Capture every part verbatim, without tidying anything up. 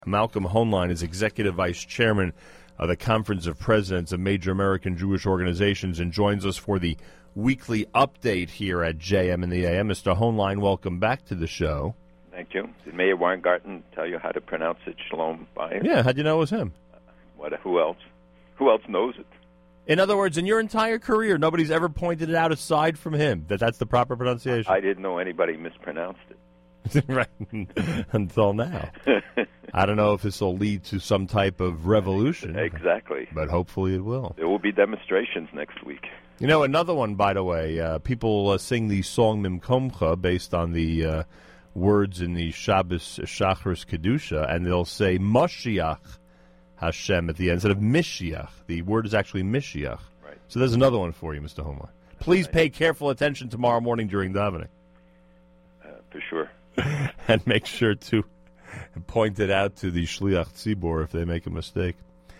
Malcolm Hoenlein is Executive Vice Chairman of the Conference of Presidents of Major American Jewish Organizations and joins us for the weekly update here at J M in the A M. Mister Hoenlein, welcome back to the show. Thank you. Did Mayor Weingarten tell you how to pronounce it, Shalom Bayit? Yeah, how'd you know it was him? Uh, what? Who else? Who else knows it? In other words, in your entire career, nobody's ever pointed it out aside from him, that that's the proper pronunciation? I didn't know anybody mispronounced it. Right, until now. I don't know if this will lead to some type of revolution. Exactly. But hopefully it will. There will be demonstrations next week. You know, another one, by the way, uh, people uh, sing the song Mimkomcha based on the uh, words in the Shabbos Shacharis Kedusha, and they'll say Moshiach Hashem at the end instead of Mishiach. The word is actually Mishiach. Right. So there's another one for you, Mister Hoenlein. Please pay careful attention tomorrow morning during davening. Uh, for sure. And make sure to point it out to the Shliach Tzibor if they make a mistake.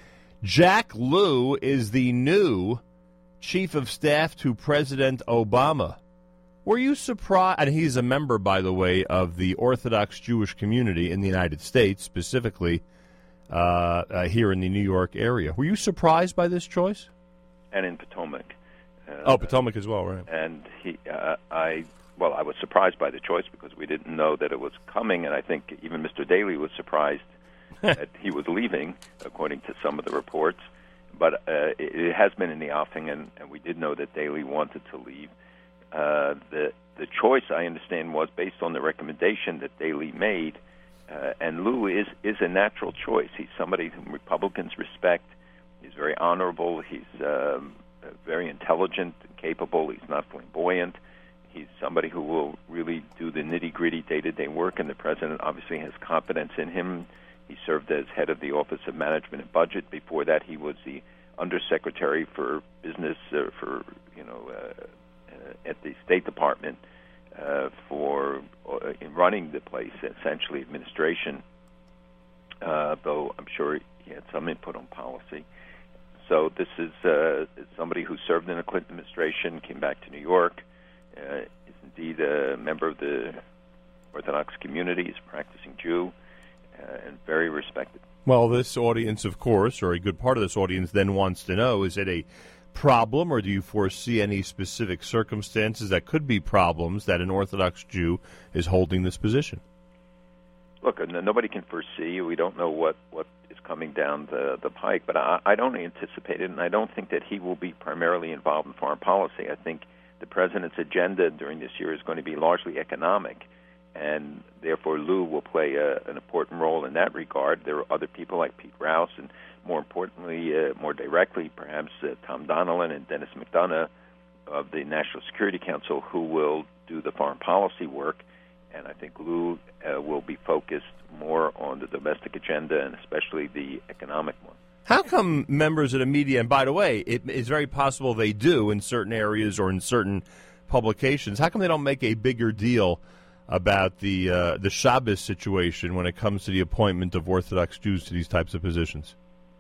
Jack Lew is the new Chief of Staff to President Obama. Were you surprised? And he's a member, by the way, of the Orthodox Jewish community in the United States, specifically uh, uh, here in the New York area. Were you surprised by this choice? And in Potomac. Uh, oh, Potomac as well, right. And he, uh, I... Well, I was surprised by the choice because we didn't know that it was coming, and I think even Mister Daley was surprised that he was leaving, according to some of the reports. But uh, it, it has been in the offing, and, and we did know that Daley wanted to leave. Uh, the the choice, I understand, was based on the recommendation that Daley made, uh, and Lew is, is a natural choice. He's somebody whom Republicans respect. He's very honorable. He's um, very intelligent and capable. He's not flamboyant. He's somebody who will really do the nitty-gritty day-to-day work, and the president obviously has confidence in him. He served as head of the Office of Management and Budget. Before that, he was the undersecretary for business uh, for you know uh, uh, at the State Department uh, for uh, in running the place, essentially administration. Uh, though I'm sure he had some input on policy. So this is uh, somebody who served in the Clinton administration, came back to New York. Uh, is indeed a member of the Orthodox community, is a practicing Jew, uh, and very respected. Well, this audience, of course, or a good part of this audience, then wants to know, is it a problem, or do you foresee any specific circumstances that could be problems that an Orthodox Jew is holding this position? Look, nobody can foresee. We don't know what, what is coming down the, the pike, but I, I don't anticipate it, and I don't think that he will be primarily involved in foreign policy. I think the president's agenda during this year is going to be largely economic, and therefore Lew will play a, an important role in that regard. There are other people like Pete Rouse, and more importantly, uh, more directly, perhaps uh, Tom Donilon and Dennis McDonough of the National Security Council, who will do the foreign policy work. And I think Lew uh, will be focused more on the domestic agenda and especially the economic one. How come members of the media, and by the way, it is very possible they do in certain areas or in certain publications, how come they don't make a bigger deal about the uh, the Shabbos situation when it comes to the appointment of Orthodox Jews to these types of positions?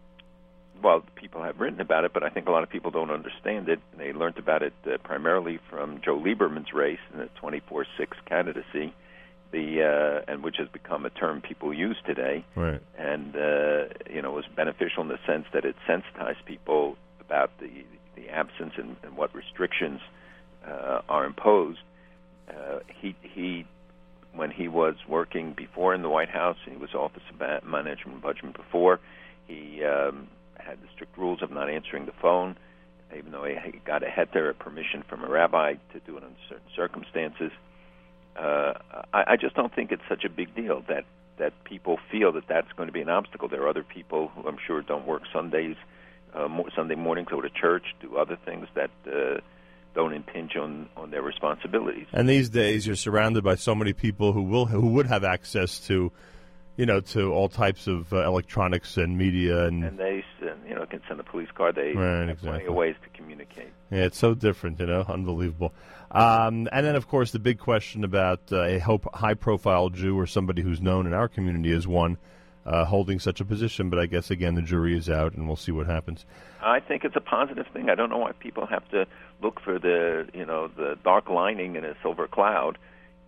Well, people have written about it, but I think a lot of people don't understand it. They learned about it uh, primarily from Joe Lieberman's race in the twenty-four six candidacy, the uh, and which has become a term people use today. Right. And uh, you know, was beneficial in the sense that it sensitized people about the the absence and, and what restrictions uh, are imposed. Uh, he he, when he was working before in the White House, he was Office of Management and Budget before. He um, had the strict rules of not answering the phone, even though he got a heter, a permission from a rabbi to do it under certain circumstances. Uh, I, I just don't think it's such a big deal that, that people feel that that's going to be an obstacle. There are other people who I'm sure don't work Sundays, uh, mo- Sunday morning, go to church, do other things that uh, don't impinge on, on their responsibilities. And these days you're surrounded by so many people who will who would have access to you know, to all types of uh, electronics and media. And, and they you know, can send a police car. They right, have exactly. plenty of ways to communicate. Yeah, it's so different, you know, unbelievable. Um, and then, of course, the big question about uh, a high-profile Jew or somebody who's known in our community as one uh, holding such a position. But I guess, again, the jury is out, and we'll see what happens. I think it's a positive thing. I don't know why people have to look for the, you know, the dark lining in a silver cloud. It's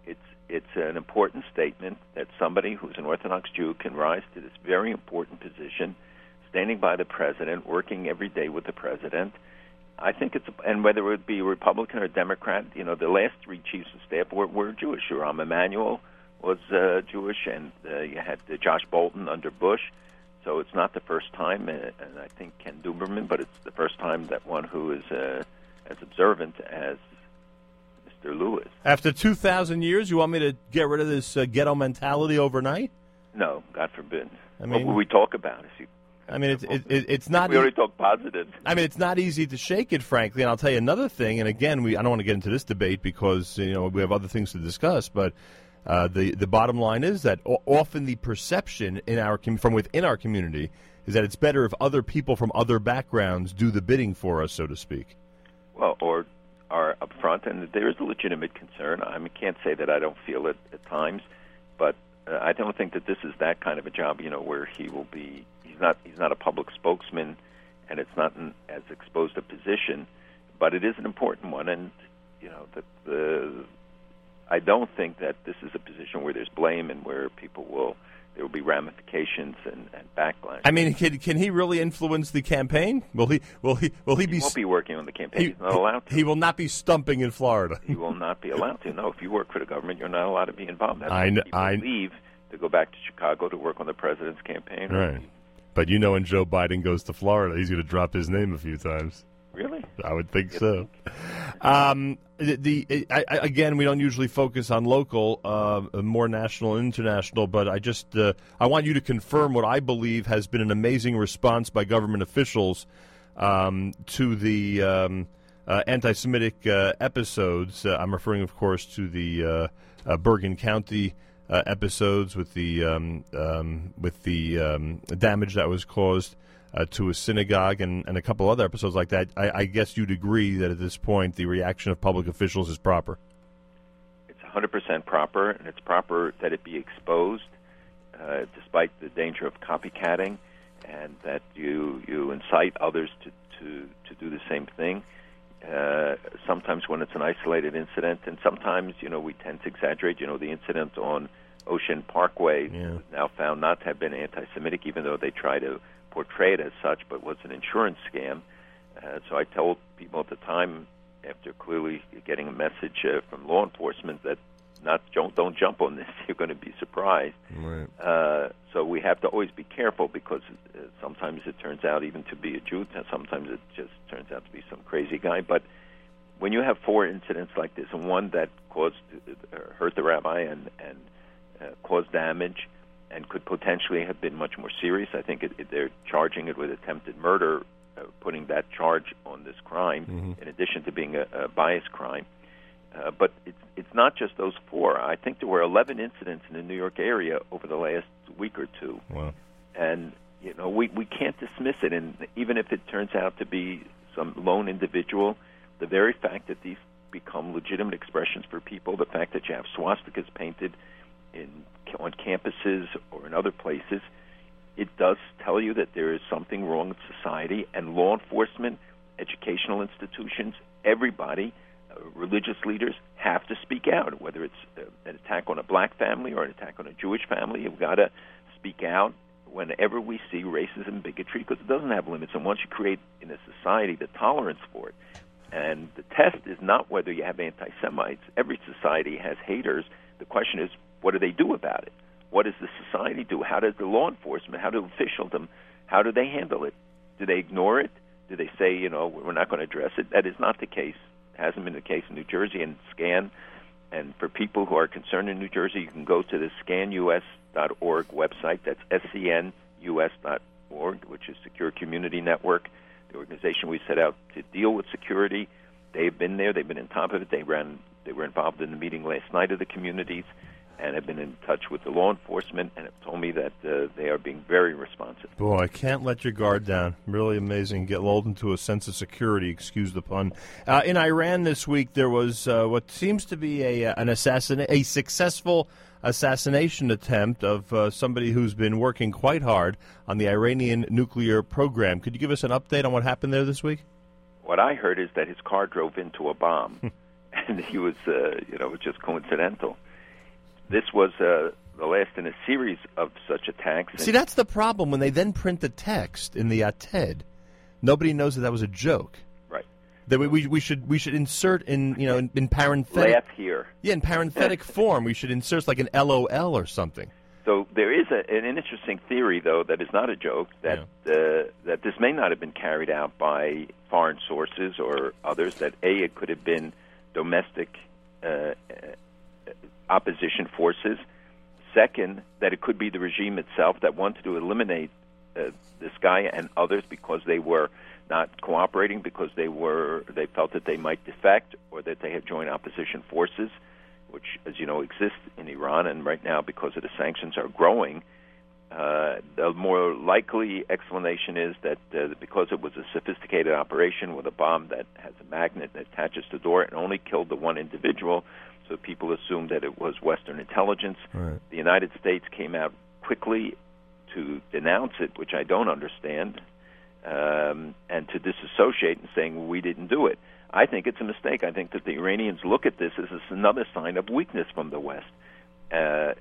it's an important statement that somebody who's an Orthodox Jew can rise to this very important position, standing by the president, working every day with the president. I think it's, and whether it would be Republican or Democrat, you know, the last three chiefs of staff were, were Jewish. Rahm Emanuel was uh, Jewish, and uh, you had uh, Josh Bolton under Bush. So it's not the first time, uh, and I think Ken Duberman, but it's the first time that one who is uh, as observant as Mister Lewis. After two thousand years, you want me to get rid of this uh, ghetto mentality overnight? No, God forbid. I mean, what will we talk about? Is I mean, it's it, it, it's not. We already talk positive. I mean, it's not easy to shake it, frankly. And I'll tell you another thing. And again, we I don't want to get into this debate because you know we have other things to discuss. But uh, the the bottom line is that o- often the perception in our com- from within our community is that it's better if other people from other backgrounds do the bidding for us, so to speak. Well, or are up front, and there is a legitimate concern. I mean, can't say that I don't feel it at times, but uh, I don't think that this is that kind of a job. You know, where he will be. He's not. He's not a public spokesman, and it's not an, as exposed a position, but it is an important one. And you know, the, the I don't think that this is a position where there's blame and where people will there will be ramifications and, and backlash. I mean, can can he really influence the campaign? Will he? Will he? Will he, he be? Won't be working on the campaign. He, He's not allowed to. He will not be stumping in Florida. He will not be allowed to. No, if you work for the government, you're not allowed to be involved. That's I when know. people I leave to go back to Chicago to work on the president's campaign. Right. But you know, when Joe Biden goes to Florida, he's going to drop his name a few times. Really? I would think so. Um, the, the I, I, again, we don't usually focus on local, uh, more national and international, but I just uh, I want you to confirm what I believe has been an amazing response by government officials um, to the um, uh, anti-Semitic uh, episodes. Uh, I'm referring, of course, to the uh, uh, Bergen County Uh, episodes with the um, um, with the um, damage that was caused uh, to a synagogue and, and a couple other episodes like that. I, I guess you'd agree that at this point the reaction of public officials is proper. It's one hundred percent proper, and it's proper that it be exposed, uh, despite the danger of copycatting, and that you you incite others to, to, to do the same thing. Uh, sometimes when it's an isolated incident, and sometimes, you know, we tend to exaggerate. You know, the incident on Ocean Parkway yeah. was now found not to have been anti-Semitic, even though they try to portray it as such, but was an insurance scam. Uh, so I told people at the time, after clearly getting a message uh, from law enforcement that not don't, don't jump on this, you're going to be surprised. Right. Uh, so we have to always be careful because uh, sometimes it turns out even to be a Jew, and sometimes it just turns out to be some crazy guy. But when you have four incidents like this, and one that caused uh, hurt the rabbi and, and uh, caused damage and could potentially have been much more serious, I think it, it, they're charging it with attempted murder, uh, putting that charge on this crime, mm-hmm. in addition to being a, a bias crime. Uh, but it's it's not just those four. I think there were eleven incidents in the New York area over the last week or two. Wow. And, you know, we, we can't dismiss it. And even if it turns out to be some lone individual, the very fact that these become legitimate expressions for people, the fact that you have swastikas painted in on campuses or in other places, it does tell you that there is something wrong with society. And law enforcement, educational institutions, everybody, Uh, religious leaders have to speak out, whether it's uh, an attack on a black family or an attack on a Jewish family. You've got to speak out whenever we see racism, bigotry, because it doesn't have limits. And once you create in a society the tolerance for it, and the test is not whether you have anti-Semites. Every society has haters. The question is, what do they do about it? What does the society do? How does the law enforcement, how do officialdom, how do they handle it? Do they ignore it? Do they say, you know, we're not going to address it? That is not the case. Hasn't been the case in New Jersey. And SCAN, and for people who are concerned in New Jersey, you can go to the scan U S dot org website. That's S C N U S dot org, which is Secure Community Network, the organization we set out to deal with security. They've been there. They've been on top of it. They ran. They were involved in the meeting last night of the communities, and have been in touch with the law enforcement, and have told me that uh, they are being very responsive. Boy, I can't let your guard down. Really amazing. Get lulled into a sense of security, excuse the pun. Uh, in Iran this week, there was uh, what seems to be a an assassin, a successful assassination attempt of uh, somebody who's been working quite hard on the Iranian nuclear program. Could you give us an update on what happened there this week? What I heard is that his car drove into a bomb, and he was, uh, you know, it was just coincidental. this was uh, the last in a series of such attacks. See, that's the problem. When they then print the text in the Ated, nobody knows that that was a joke. Right. That we, we we should we should insert in you know in, in parenthetic. Laugh here. Yeah, in parenthetic form, we should insert like an L O L or something. So there is a, an interesting theory, though, that is not a joke, that yeah. uh, that this may not have been carried out by foreign sources or others, that, A, it could have been domestic uh, opposition forces. Second, that it could be the regime itself that wanted to eliminate uh, this guy and others because they were not cooperating, because they were they felt that they might defect or that they had joined opposition forces, which, as you know, exist in Iran, and right now, because of the sanctions, are growing. Uh, the more likely explanation is that uh, because it was a sophisticated operation with a bomb that has a magnet that attaches to the door, it only killed the one individual, so people assumed that it was Western intelligence. Right. The United States came out quickly to denounce it, which I don't understand, um, and to disassociate and saying, well, we didn't do it. I think it's a mistake. I think that the Iranians look at this as another sign of weakness from the West. Uh,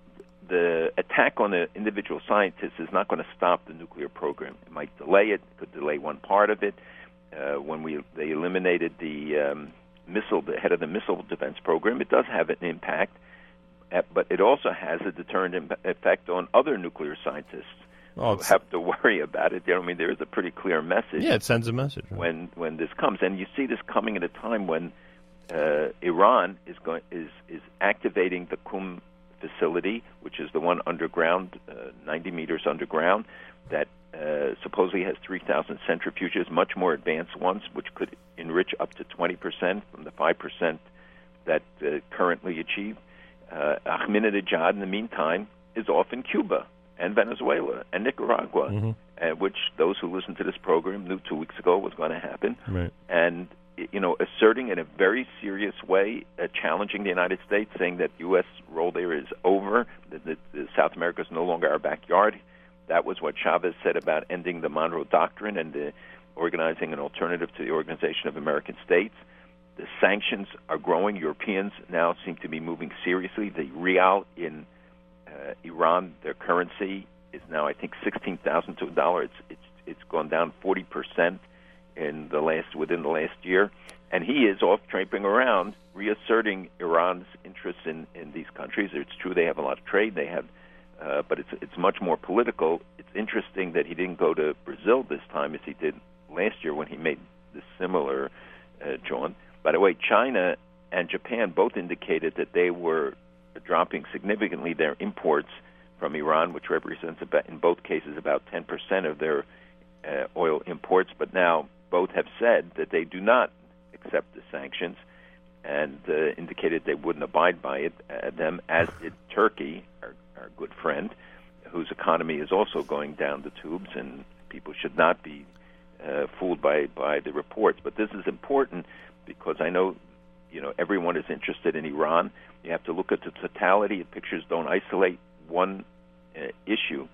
the attack on the individual scientists is not going to stop the nuclear program. It might delay it. It could delay one part of it. Uh, when we they eliminated the um, missile, the head of the missile defense program, it does have an impact, uh, but it also has a deterrent imp- effect on other nuclear scientists. Oh, who have to worry about it. You know, I mean, there is a pretty clear message. Yeah, it sends a message right? when when this comes, and you see this coming at a time when uh, Iran is going is is activating the Qum facility, which is the one underground, uh, ninety meters underground, that uh, supposedly has three thousand centrifuges, much more advanced ones, which could enrich up to twenty percent from the five percent that uh, currently achieved. Uh, Ahmadinejad, in the meantime, is off in Cuba and Venezuela and Nicaragua, mm-hmm. uh, which those who listened to this program knew two weeks ago was going to happen. Right. And, you know, asserting in a very serious way, uh, challenging the United States, saying that U S role there is over, that, that, that South America is no longer our backyard. That was what Chavez said about ending the Monroe Doctrine and the organizing an alternative to the Organization of American States. The sanctions are growing. Europeans now seem to be moving seriously. The rial in Uh, Iran, their currency is now, I think, sixteen thousand to a dollar. It's it's it's gone down forty percent in the last within the last year, and he is off traipsing around, reasserting Iran's interests in, in these countries. It's true they have a lot of trade, they have, uh, but it's it's much more political. It's interesting that he didn't go to Brazil this time as he did last year when he made this similar uh, jaunt. By the way, China and Japan both indicated that they were dropping significantly their imports from Iran, which represents about, in both cases, about ten percent of their uh, oil imports. But now both have said that they do not accept the sanctions and uh, indicated they wouldn't abide by it. Uh, them, as did Turkey, our, our good friend, whose economy is also going down the tubes, and people should not be uh, fooled by, by the reports. But this is important because I know, you know, everyone is interested in Iran. You have to look at the totality. The pictures don't isolate one uh, issue.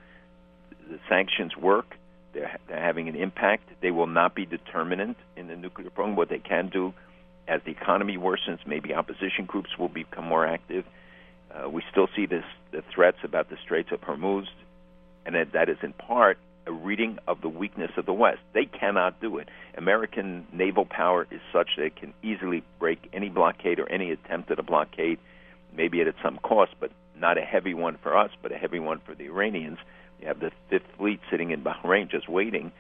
The sanctions work. They're, they're having an impact. They will not be determinant in the nuclear program. What they can do, as the economy worsens, maybe opposition groups will become more active. Uh, we still see this, the threats about the Straits of Hormuz, and that, that is in part a reading of the weakness of the West. They cannot do it. American naval power is such that it can easily break any blockade or any attempt at a blockade, maybe at some cost, but not a heavy one for us, but a heavy one for the Iranians. You have the Fifth Fleet sitting in Bahrain just waiting.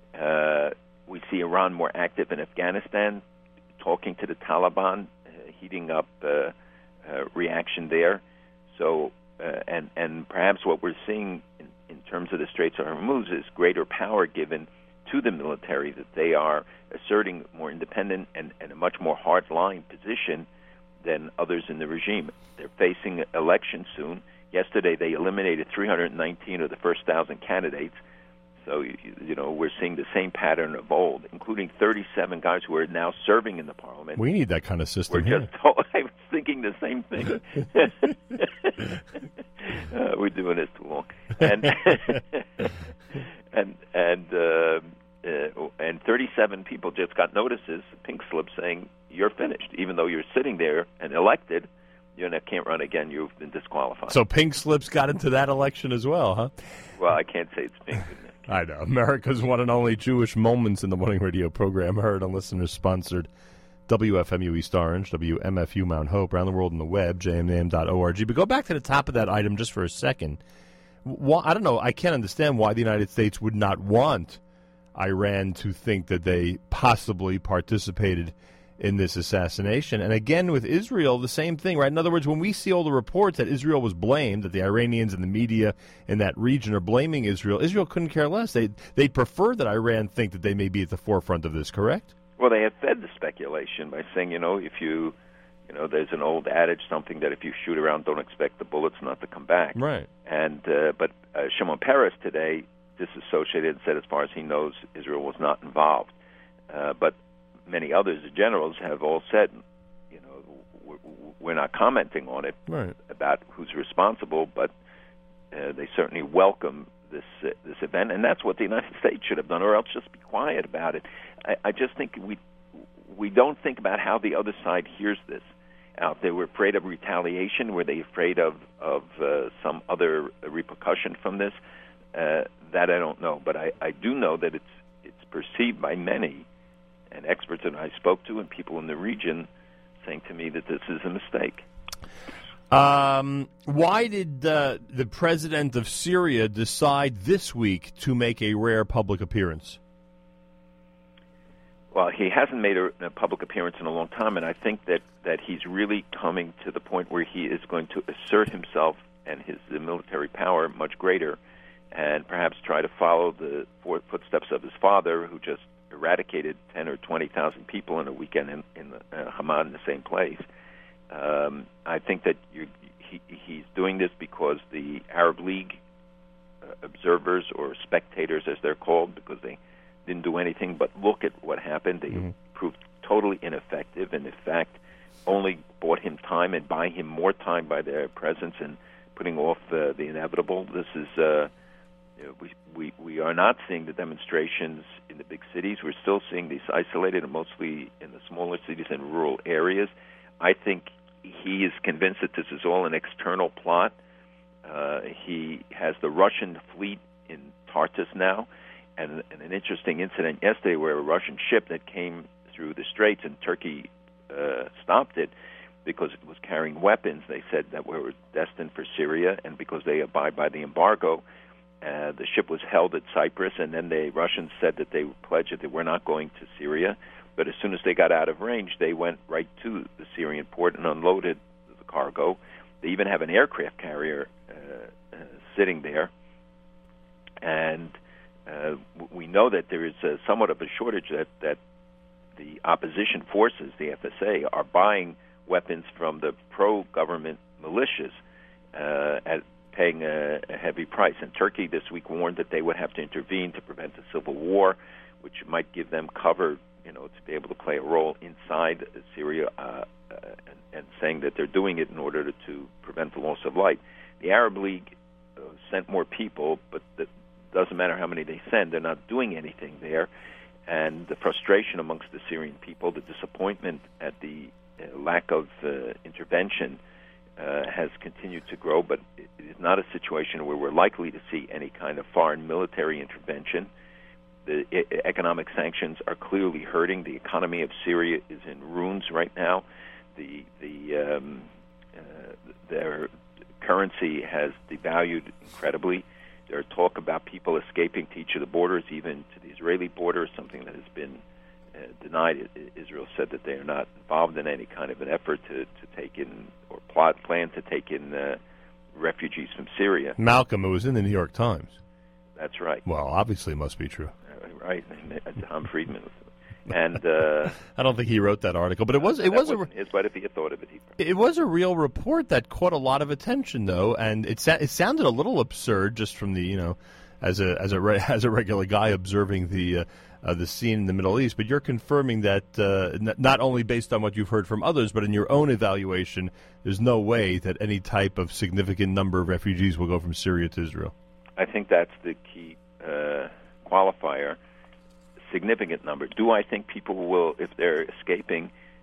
Uh, we see Iran more active in Afghanistan, talking to the Taliban, uh, heating up uh, uh, reaction there. So, uh, and, and perhaps what we're seeing in, in terms of the Straits of Hormuz is greater power given to the military, that they are asserting more independent and, and a much more hard-line position than others in the regime. They're facing elections soon. Yesterday, they eliminated three hundred nineteen of the first one thousand candidates. So, you, you know, we're seeing the same pattern of old, including thirty-seven guys who are now serving in the parliament. We need that kind of system We're here. just told, I was thinking the same thing. uh, we're doing this too long. And and and uh, uh, and thirty-seven people just got notices, pink slips, saying you're finished. Even though you're sitting there and elected, you can't run again. You've been disqualified. So pink slips got into that election as well, huh? Well, I can't say it's pink. I know. America's one and only Jewish Moments in the Morning radio program, heard on listeners-sponsored W F M U East Orange, W M F U Mount Hope, around the world on the web, j m n a m dot org. But go back to the top of that item just for a second. Well, I don't know. I can't understand why the United States would not want Iran to think that they possibly participated in this assassination. And again, with Israel, the same thing, right? In other words, when we see all the reports that Israel was blamed, that the Iranians and the media in that region are blaming Israel, Israel couldn't care less. They, they'd prefer that Iran think that they may be at the forefront of this, correct? Well, they have fed the speculation by saying, you know, if you, you know, there's an old adage, something that if you shoot around, don't expect the bullets not to come back. Right. And uh, but uh, Shimon Peres today disassociated and said, as far as he knows, Israel was not involved. Uh, but many others, the generals, have all said, you know, we're not commenting on it right. about who's responsible, but uh, they certainly welcome this uh, this event, and that's what the United States should have done, or else just be quiet about it. I, I just think we we don't think about how the other side hears this. Out there, we're afraid of retaliation. Were they afraid of of uh, some other repercussion from this? Uh, that I don't know, but I, I do know that it's it's perceived by many, and experts that I spoke to and people in the region saying to me that this is a mistake. Um, why did uh, the president of Syria decide this week to make a rare public appearance? Well, he hasn't made a, a public appearance in a long time, and I think that, that he's really coming to the point where he is going to assert himself and his the military power much greater, and perhaps try to follow the footsteps of his father, who just eradicated ten or twenty thousand people in a weekend in, in the, uh, Haman in the same place. Um, I think that you, he, he's doing this because the Arab League uh, observers, or spectators as they're called, because they didn't do anything but look at what happened. They mm-hmm. proved totally ineffective, and in fact only bought him time and buy him more time by their presence and putting off uh, the inevitable. This is uh, you know, we, we we are not seeing the demonstrations in the big cities. We're still seeing these isolated and mostly in the smaller cities and rural areas. I think he is convinced that this is all an external plot. Uh, he has the Russian fleet in Tartus now, and, and an interesting incident yesterday where a Russian ship that came through the straits and Turkey uh, stopped it because it was carrying weapons. They said that were destined for Syria, and because they abide by the embargo, uh, the ship was held at Cyprus, and then the Russians said that they pledged that they were not going to Syria. But as soon as they got out of range, they went right to the Syrian port and unloaded the cargo. They even have an aircraft carrier uh, uh, sitting there. And uh, we know that there is a, somewhat of a shortage that, that the opposition forces, the F S A, are buying weapons from the pro-government militias uh, at paying a, a heavy price. And Turkey this week warned that they would have to intervene to prevent a civil war, which might give them cover, you know, to be able to play a role inside Syria, uh, uh, and, and saying that they're doing it in order to, to prevent the loss of life. The Arab League uh, sent more people, but it doesn't matter how many they send, they're not doing anything there. And the frustration amongst the Syrian people, the disappointment at the uh, lack of uh, intervention uh, has continued to grow, but it is not a situation where we're likely to see any kind of foreign military intervention. The economic sanctions are clearly hurting. The economy of Syria is in ruins right now. The the um, uh, their currency has devalued incredibly. There are talk about people escaping to each of the borders, even to the Israeli border, something that has been uh, denied. Israel said that they are not involved in any kind of an effort to, to take in or plot plan to take in uh, refugees from Syria. Malcolm, it was in the New York Times. That's right. Well, obviously, it must be true. Right, Tom Friedman, and uh, I don't think he wrote that article, but it was it was a his. But if he had thought of it, he it was a real report that caught a lot of attention, though, and it it sounded a little absurd just from the you know, as a as a re, as a regular guy observing the uh, uh, the scene in the Middle East. But you're confirming that uh, n- not only based on what you've heard from others, but in your own evaluation, there's no way that any type of significant number of refugees will go from Syria to Israel. I think that's the key uh, qualifier. Significant number. Do I think people will, if they're escaping,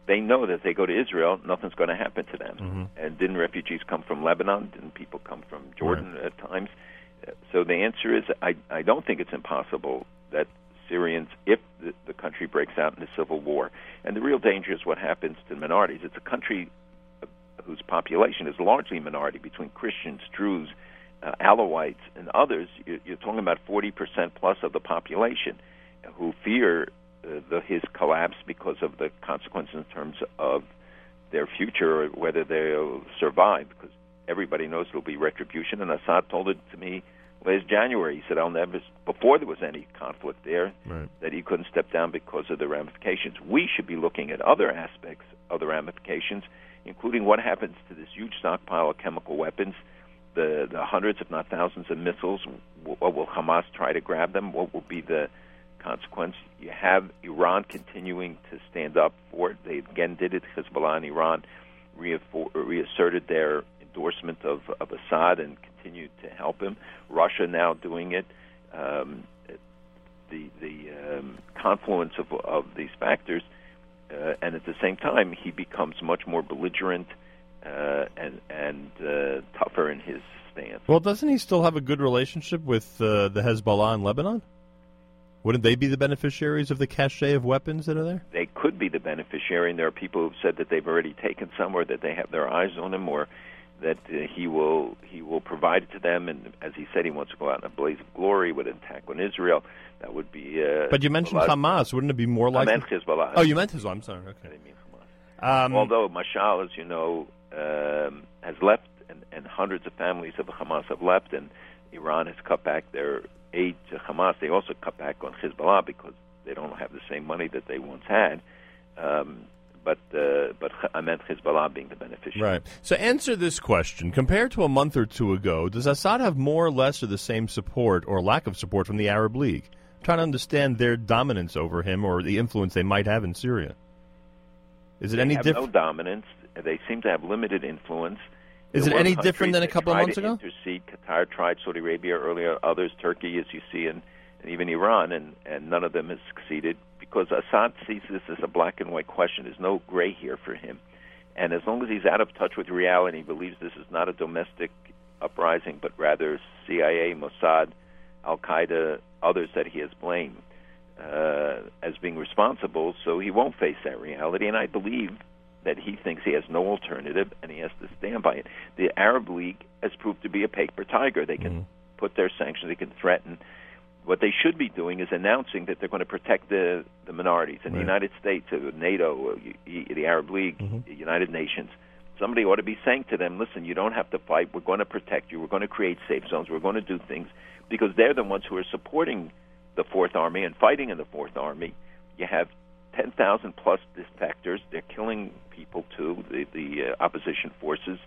they know that if they go to Israel, nothing's going to happen to them. Mm-hmm. And didn't refugees come from Lebanon? Didn't people come from Jordan right. at times? So the answer is, I, I don't think it's impossible that Syrians, if the, the country breaks out into civil war, and the real danger is what happens to minorities. It's a country whose population is largely minority, between Christians, Druze, uh, Alawites, and others. You're, you're talking about forty percent plus of the population who fear uh, the, his collapse because of the consequences in terms of their future, or whether they'll survive, because everybody knows there'll be retribution. And Assad told it to me last January. He said, I'll never, before there was any conflict there, right. that he couldn't step down because of the ramifications. We should be looking at other aspects of the ramifications, including what happens to this huge stockpile of chemical weapons, the, the hundreds, if not thousands, of missiles. What will Hamas try to grab them? What will be the consequence? You have Iran continuing to stand up for it. They again did it. Hezbollah and Iran reaffor- reasserted their endorsement of, of Assad and continued to help him. Russia now doing it. Um, the the um, confluence of, of these factors, uh, and at the same time, he becomes much more belligerent uh, and and uh, tougher in his stance. Well, doesn't he still have a good relationship with uh, the Hezbollah in Lebanon? Wouldn't they be the beneficiaries of the cache of weapons that are there? They could be the beneficiary, and there are people who've said that they've already taken some, or that they have their eyes on him, or that uh, he will he will provide it to them. And as he said, he wants to go out in a blaze of glory with an attack on Israel. That would be. Uh, but you mentioned Hamas. Wouldn't it be more likely? I meant Hezbollah. Oh, you meant Hezbollah. I'm sorry. Okay. I didn't mean Hamas. Um, Although Mashal, as you know, um, has left, and, and hundreds of families of Hamas have left, and Iran has cut back their aid to Hamas. They also cut back on Hezbollah because they don't have the same money that they once had. Um, but uh, but I meant Hezbollah being the beneficiary. Right. So answer this question. Compared to a month or two ago, does Assad have more or less of the same support or lack of support from the Arab League? I'm trying to understand their dominance over him or the influence they might have in Syria. Is it they any have different? no dominance. They seem to have limited influence. Is it One any country, different than a they couple of tried months to ago? Intercede. Qatar tried, Saudi Arabia earlier, others, Turkey, as you see, and, and even Iran, and, and none of them has succeeded because Assad sees this as a black and white question. There's no gray here for him. And as long as he's out of touch with reality, he believes this is not a domestic uprising, but rather C I A, Mossad, Al-Qaeda, others that he has blamed uh, as being responsible, so he won't face that reality. And I believe that he thinks he has no alternative, and he has to stand by it. The Arab League has proved to be a paper tiger. They can mm-hmm. put their sanctions, they can threaten. What they should be doing is announcing that they're going to protect the, the minorities. In right. the United States, NATO, the Arab League, mm-hmm. the United Nations, somebody ought to be saying to them, listen, you don't have to fight. We're going to protect you. We're going to create safe zones. We're going to do things, because they're the ones who are supporting the Fourth Army and fighting in the Fourth Army. You have ten thousand plus defectors. They're killing people, too, the, the uh, opposition forces.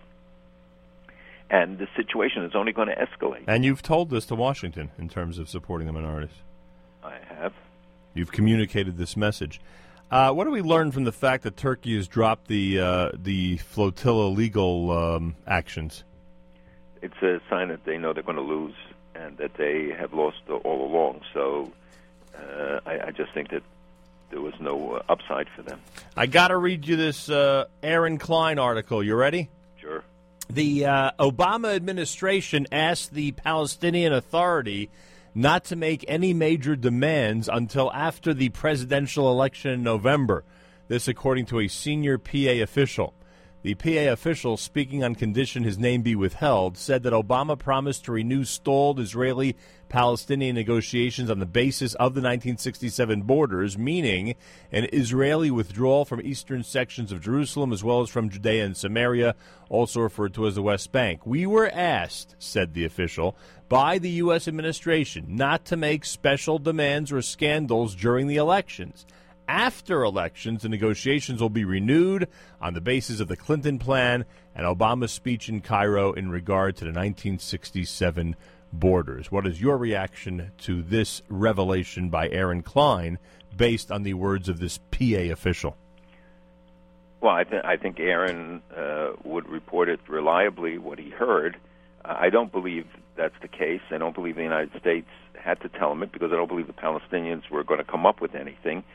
And the situation is only going to escalate. And you've told this to Washington in terms of supporting the minorities. I have. You've communicated this message. Uh, what do we learn from the fact that Turkey has dropped the uh, the flotilla legal um, actions? It's a sign that they know they're going to lose and that they have lost all along. So uh, I, I just think that there was no uh, upside for them. I got to read you this uh, Aaron Klein article. You ready? Sure. The uh, Obama administration asked the Palestinian Authority not to make any major demands until after the presidential election in November. This according to a senior P A official. The P A official, speaking on condition his name be withheld, said that Obama promised to renew stalled Israeli-Palestinian negotiations on the basis of the nineteen sixty-seven borders, meaning an Israeli withdrawal from eastern sections of Jerusalem as well as from Judea and Samaria, also referred to as the West Bank. We were asked, said the official, by the U S administration not to make special demands or scandals during the elections. After elections, the negotiations will be renewed on the basis of the Clinton plan and Obama's speech in Cairo in regard to the nineteen sixty-seven borders. What is your reaction to this revelation by Aaron Klein based on the words of this P A official? Well, I, th- I think Aaron uh, would report it reliably, what he heard. Uh, I don't believe that's the case. I don't believe the United States had to tell him it because I don't believe the Palestinians were going to come up with anything.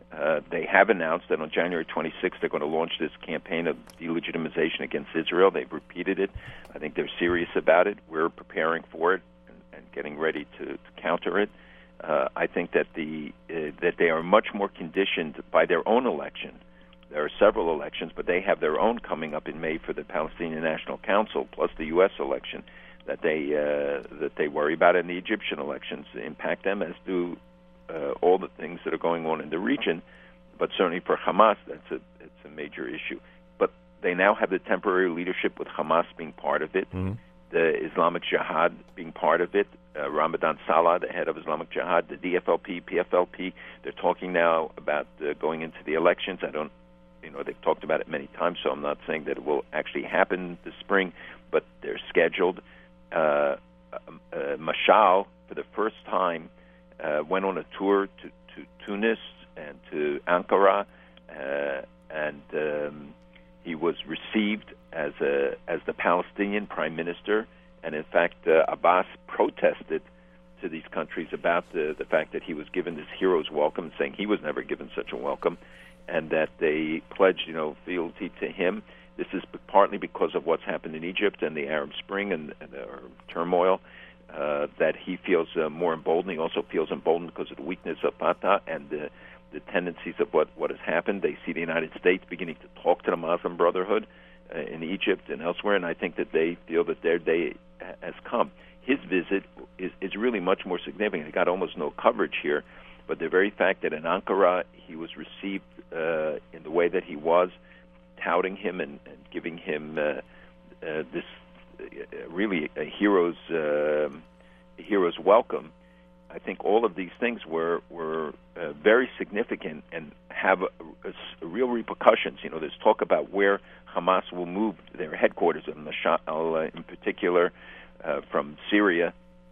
Uh, they have announced that on January twenty-sixth they're going to launch this campaign of delegitimization against Israel. They've repeated it. I think they're serious about it. We're preparing for it and, and getting ready to, to counter it. Uh, I think that the uh, that they are much more conditioned by their own election. There are several elections, but they have their own coming up in May for the Palestinian National Council, plus the U S election that they uh, that they worry about, and the Egyptian elections impact them, as do uh, all the things that are going on in the region. But certainly for Hamas, that's a it's a major issue. But they now have the temporary leadership with Hamas being part of it, mm-hmm. the Islamic Jihad being part of it, uh, Ramadan Salah, the head of Islamic Jihad, the D F L P, P F L P. They're talking now about uh, going into the elections. I don't, you know, they've talked about it many times, so I'm not saying that it will actually happen this spring, but they're scheduled. Uh, uh, uh, Mashal, for the first time, uh, went on a tour to, to Tunis and to Ankara, uh, and um, he was received as a as the Palestinian prime minister. And in fact, uh, Abbas protested to these countries about the the fact that he was given this hero's welcome, saying he was never given such a welcome, and that they pledged, you know, fealty to him. This is partly because of what's happened in Egypt and the Arab Spring and, and the turmoil, uh, that he feels uh, more emboldened. He also feels emboldened because of the weakness of Fatah and the, the tendencies of what, what has happened. They see the United States beginning to talk to the Muslim Brotherhood uh, in Egypt and elsewhere, and I think that they feel that their day has come. His visit is, is really much more significant. It got almost no coverage here, but the very fact that in Ankara he was received uh, in the way that he was, touting him and, and giving him uh, uh, this uh, really a hero's uh, a hero's welcome. I think all of these things were were uh, very significant and have a, a, a real repercussions. You know, there's talk about where Hamas will move their headquarters, in Mashal, uh, in particular, uh, from Syria.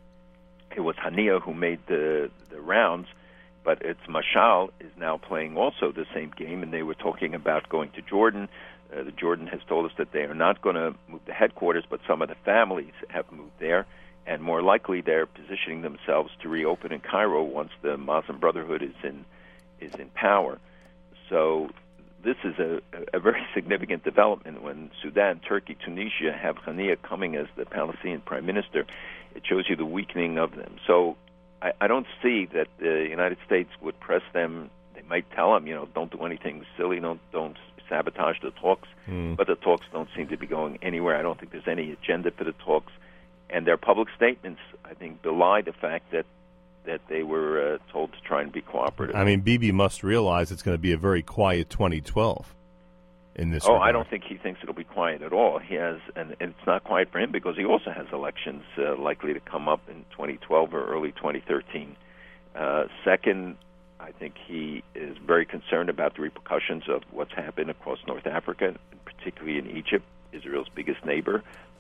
It was Hania who made the the rounds. But it's Mashal is now playing also the same game, and they were talking about going to Jordan. Uh, the Jordan has told us that they are not going to move the headquarters, but some of the families have moved there, and more likely they're positioning themselves to reopen in Cairo once the Muslim Brotherhood is in is in power. So this is a, a very significant development when Sudan, Turkey, Tunisia have Hania coming as the Palestinian prime minister. It shows you the weakening of them. So I, I don't see that the United States would press them. They might tell them, you know, don't do anything silly, don't don't sabotage the talks. Mm. But the talks don't seem to be going anywhere. I don't think there's any agenda for the talks. And their public statements, I think, belie the fact that that they were uh, told to try and be cooperative. I mean, Bibi must realize it's going to be a very quiet twenty twelve in this Oh, regard. I don't think he thinks it'll be quiet at all. He has, and it's not quiet for him because he also has elections uh, likely to come up in twenty twelve or early twenty thirteen. Uh, second, I think he is very concerned about the repercussions of what's happened across North Africa, and particularly in Egypt, Israel's biggest neighbor.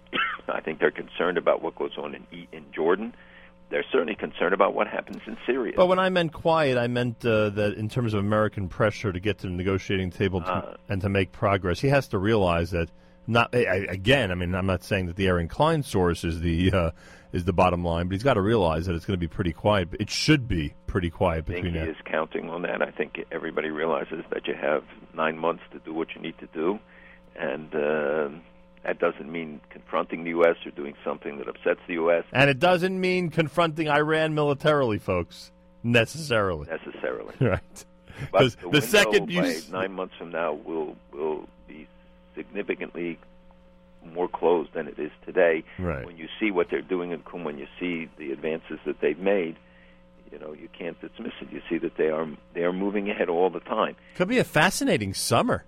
I think they're concerned about what goes on in in Jordan. They're certainly concerned about what happens in Syria. But when I meant quiet, I meant uh, that in terms of American pressure to get to the negotiating table to, uh, and to make progress, he has to realize that not I, again. I mean, I'm not saying that the Aaron Klein source is the uh, is the bottom line, but he's got to realize that it's going to be pretty quiet. It should be pretty quiet I think between he now. is counting on that. I think everybody realizes that you have nine months to do what you need to do, and uh, that doesn't mean confronting the U S or doing something that upsets the U S. And it doesn't mean confronting Iran militarily, folks, necessarily. Necessarily. Right. But the, the second you by s- nine months from now will will be significantly more closed than it is today. Right. When you see what they're doing in Qum, when you see the advances that they've made, you know, you can't dismiss it. You see that they are they are moving ahead all the time. Could be a fascinating summer.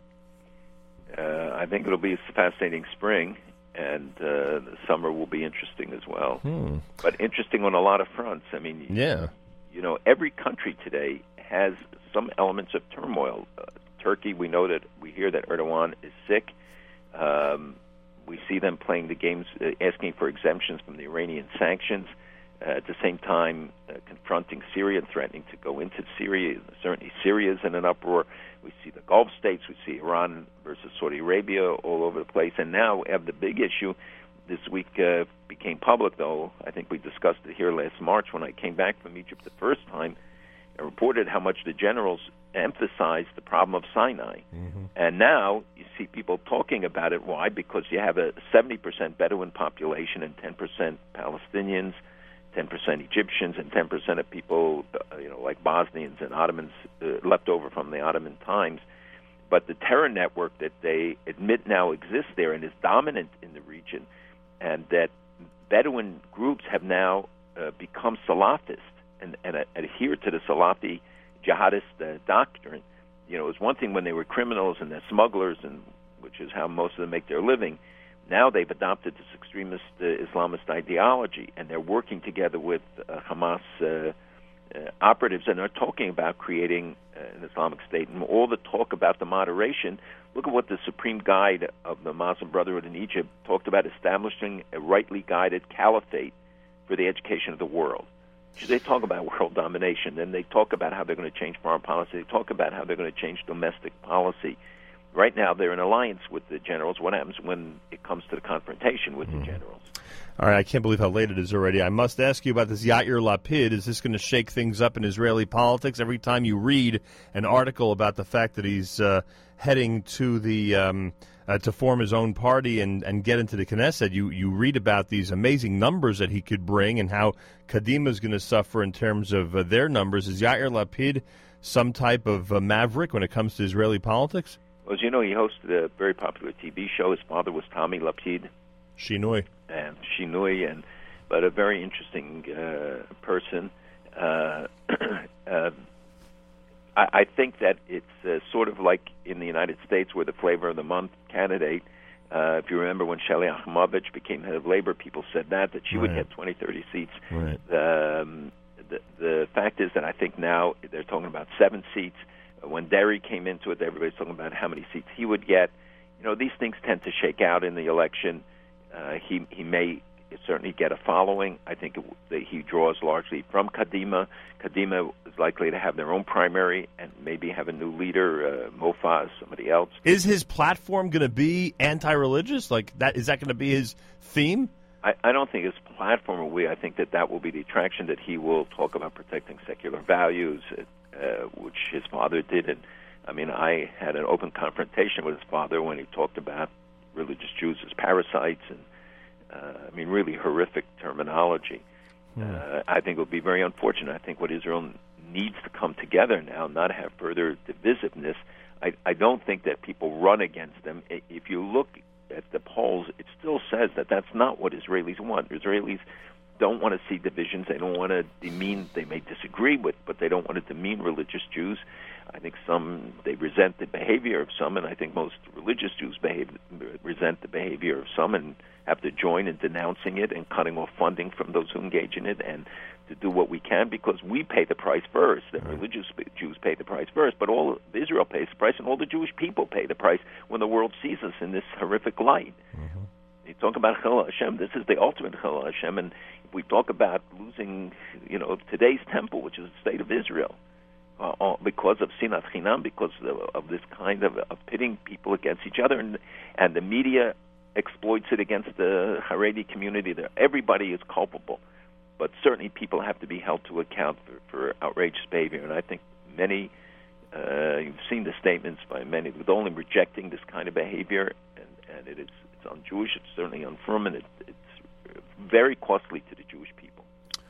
Uh, I think it'll be a fascinating spring, and uh, the summer will be interesting as well. Hmm. But interesting on a lot of fronts. I mean, yeah. you know, every country today has some elements of turmoil. Uh, Turkey, we know that we hear that Erdogan is sick. Um, we see them playing the games, uh, asking for exemptions from the Iranian sanctions. Uh, at the same time, uh, confronting Syria, threatening to go into Syria. Certainly, Syria is in an uproar. We see the Gulf states. We see Iran versus Saudi Arabia all over the place. And now we have the big issue. This week uh, became public, though. I think we discussed it here last March when I came back from Egypt the first time. and reported how much the generals emphasized the problem of Sinai. Mm-hmm. And now you see people talking about it. Why? Because you have a seventy percent Bedouin population and ten percent Palestinians, ten percent Egyptians, and ten percent of people, uh, you know, like Bosnians and Ottomans uh, left over from the Ottoman times. But the terror network that they admit now exists there and is dominant in the region, and that Bedouin groups have now uh, become Salafist and, and uh, adhere to the Salafi jihadist uh, doctrine. You know, it was one thing when they were criminals and they're smugglers, and which is how most of them make their living. Now they've adopted this extremist uh, Islamist ideology, and they're working together with uh, Hamas uh, uh, operatives, and they're talking about creating uh, an Islamic State. And all the talk about the moderation, look at what the Supreme Guide of the Muslim Brotherhood in Egypt talked about: establishing a rightly guided caliphate for the education of the world. They talk about world domination, then they talk about how they're going to change foreign policy. They talk about how they're going to change domestic policy. Right now, they're in alliance with the generals. What happens when it comes to the confrontation with mm. the generals? All right, I can't believe how late it is already. I must ask you about this Yair Lapid. Is this going to shake things up in Israeli politics? Every time you read an article about the fact that he's uh, heading to the um, uh, to form his own party and, and get into the Knesset, you, you read about these amazing numbers that he could bring and how Kadima is going to suffer in terms of uh, their numbers. Is Yair Lapid some type of uh, maverick when it comes to Israeli politics? Well, as you know, he hosted a very popular T V show. His father was Tommy Lapid. Shinui. And Shinui, and but a very interesting uh, person. Uh, uh, I, I think that it's uh, sort of like in the United States where the flavor of the month candidate, uh, if you remember when Shelley Achmovich became head of Labor, people said that, that she right. would get twenty, thirty seats. Right. Um, the, the fact is that I think now they're talking about seven seats. When Derry came into it, everybody's talking about how many seats he would get. You know, these things tend to shake out in the election. Uh, he he may certainly get a following. I think it, that he draws largely from Kadima. Kadima is likely to have their own primary and maybe have a new leader, uh, Mofaz, somebody else. Is his platform going to be anti-religious? Like that? Is that going to be his theme? I, I don't think his platform will be. I think that that will be the attraction, that he will talk about protecting secular values, uh, which his father did. And I mean, I had an open confrontation with his father when he talked about religious Jews as parasites, and uh, I mean, really horrific terminology. Yeah. Uh, I think it would be very unfortunate. I think what Israel needs to come together now, not have further divisiveness. I, I don't think that people run against them. If you look at the polls, it still says that that's not what Israelis want. Israelis don't want to see divisions. They don't want to demean, they may disagree with, but they don't want to demean religious Jews. I think some, they resent the behavior of some, and I think most religious Jews behave, resent the behavior of some and have to join in denouncing it and cutting off funding from those who engage in it, and to do what we can, because we pay the price first. The right. religious Jews pay the price first, but all Israel pays the price, and all the Jewish people pay the price when the world sees us in this horrific light. Mm-hmm. You talk about Chilul Hashem. This is the ultimate Chilul Hashem, and if we talk about losing, you know, today's temple, which is the state of Israel, uh, because of Sinat Chinam, because of, of this kind of, of pitting people against each other, and, and the media exploits it against the Haredi community. There, everybody is culpable, but certainly people have to be held to account for, for outrageous behavior. And I think many, uh, you've seen the statements by many, with only rejecting this kind of behavior, and, and it is it's un-Jewish, it's certainly un-Frum, and it, it's very costly to the Jewish people.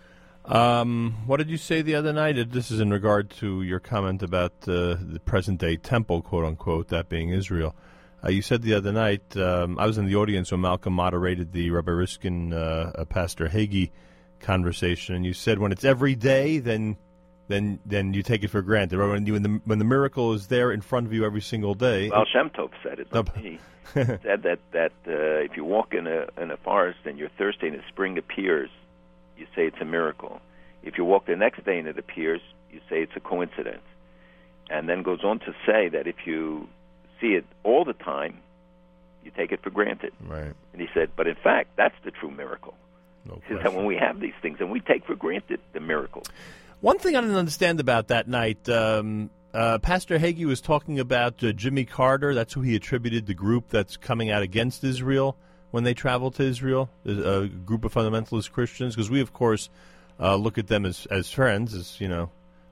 Um, what did you say the other night? This is in regard to your comment about uh, the present-day temple, quote-unquote, that being Israel. Uh, you said the other night, um, I was in the audience when Malcolm moderated the Rabbi Riskin, uh, Pastor Hagee conversation, and you said when it's every day, then then then you take it for granted. When, you, when, the, when the miracle is there in front of you every single day. Well, Shem Tov said it. Not me. He said that, that uh, if you walk in a, in a forest and you're thirsty and the spring appears, you say it's a miracle. If you walk the next day and it appears, you say it's a coincidence. And then goes on to say that if you see it all the time, you take it for granted. Right. And he said, but in fact, that's the true miracle. No is that when we have these things and we take for granted the miracle. One thing I didn't understand about that night, um, uh, Pastor Hagee was talking about uh, Jimmy Carter. That's who he attributed the group that's coming out against Israel when they travel to Israel, a group of fundamentalist Christians, because we, of course, uh, look at them as, as friends, as, you know,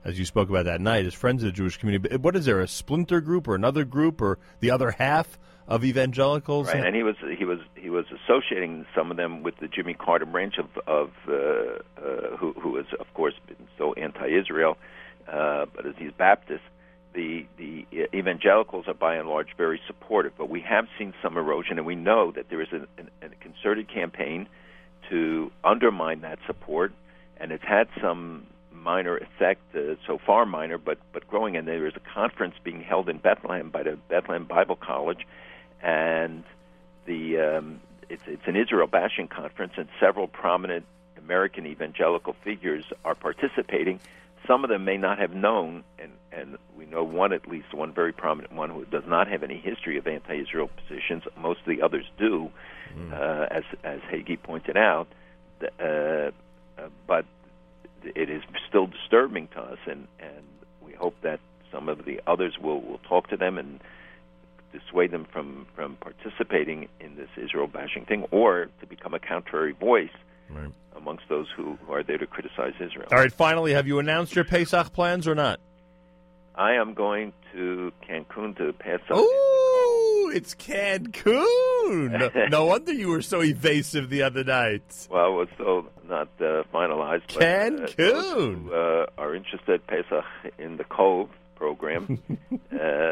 as you spoke about that night, as friends of the Jewish community. But what is there, a splinter group or another group or the other half of evangelicals? Right, and he was he was he was associating some of them with the Jimmy Carter branch of of uh, uh, who who has of course been so anti-Israel, uh, but as he's Baptist, the the evangelicals are by and large very supportive. But we have seen some erosion, and we know that there is a, a, a concerted campaign to undermine that support, and it's had some minor effect, uh, so far minor, but but growing. And there is a conference being held in Bethlehem by the Bethlehem Bible College. And the um, it's it's an Israel bashing conference, and several prominent American evangelical figures are participating. Some of them may not have known, and, and we know one at least, one very prominent one who does not have any history of anti-Israel positions. Most of the others do, mm. uh, as as Hagee pointed out. Uh, uh, but it is still disturbing to us, and, and we hope that some of the others will, will talk to them and dissuade them from, from participating in this Israel bashing thing, or to become a contrary voice right. amongst those who, who are there to criticize Israel. All right, finally, have you announced your Pesach plans or not? I am going to Cancun to pass out. Ooh, it's Cancun! no, no wonder you were so evasive the other night. Well, it was still not uh, finalized. Cancun! But, uh, those who uh, are interested, Pesach in the Cove program, uh,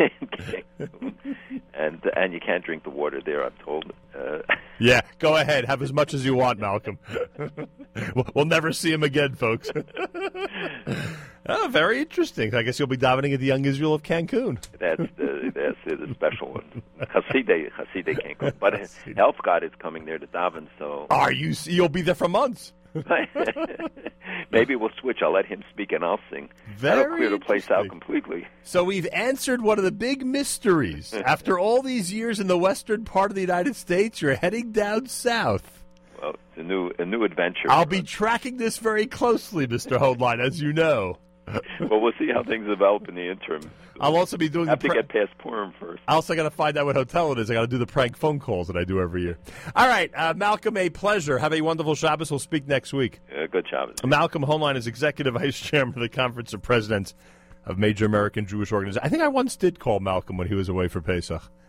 and and you can't drink the water there, I'm told. Uh, yeah, go ahead. Have as much as you want, Malcolm. We'll never see him again, folks. Oh, very interesting. I guess you'll be davening at the Young Israel of Cancun. That's the, that's the special one. Hasidei, Hasidei Cancun. But Health God is coming there to daven, so... Are you? You'll be there for months. Maybe we'll switch. I'll let him speak and I'll sing. Very That'll clear the place out completely. So we've answered one of the big mysteries. After all these years in the western part of the United States, you're heading down south. Well, it's a new a new adventure. I'll be tracking this very closely, Mister Hoadline, as you know. Well, we'll see how things develop in the interim. I'll also be doing I have the to get past Purim first. I also got to find out what hotel it is. I got to do the prank phone calls that I do every year. All right, uh, Malcolm, a pleasure. Have a wonderful Shabbos. We'll speak next week. Uh, good Shabbos. Malcolm Hoadline is Executive Vice Chairman of the Conference of Presidents of Major American Jewish Organizations. I think I once did call Malcolm when he was away for Pesach.